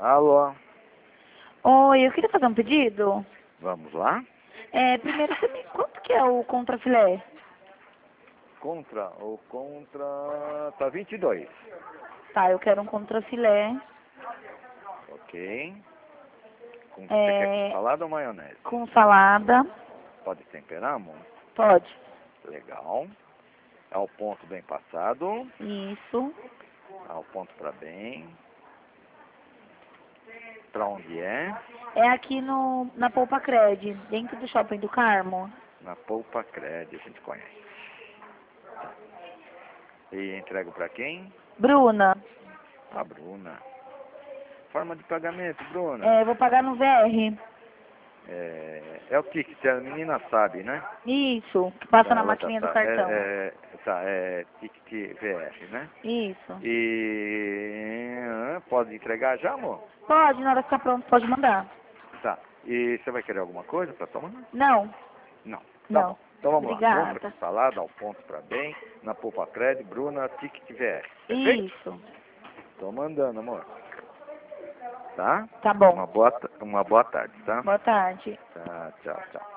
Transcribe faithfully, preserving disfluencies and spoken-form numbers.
Alô, Oi, eu queria fazer um pedido. vamos lá? É, primeiro, você me... quanto que é o contrafilé? Contra, o contra tá vinte e dois. Tá, eu quero um contrafilé Ok. Com, você quer com é, salada ou maionese? com salada. Pode temperar, amor? Pode. Legal. Ao ponto bem passado. Isso. Ao ponto para bem. Para onde é? É aqui no, na Polpa Cred, dentro do Shopping do Carmo. Na Polpa Cred, a gente conhece. E entrego para quem? Bruna, A Bruna. Forma de pagamento, Bruna. é, vou pagar no V R. É, é o ticket, a menina sabe, né? Isso, que passa Tá, na ela já maquininha do tá. cartão. É, é, tá, é ticket V R, né? Isso. E ah, pode entregar já, amor? Pode, na hora que ficar pronto, pode mandar. Tá. E você vai querer alguma coisa para tomar? Não, Não. Tá não. bom. Então vamos lá. Contra com Obrigada. salada, ao ponto para bem, na Polpa Cred, Bruna, ticket V R. Perfeito? Isso. Tô mandando, amor. Tá? Tá bom. Uma boa, ta- uma boa tarde, tá? Boa tarde. Tá, tchau, tchau.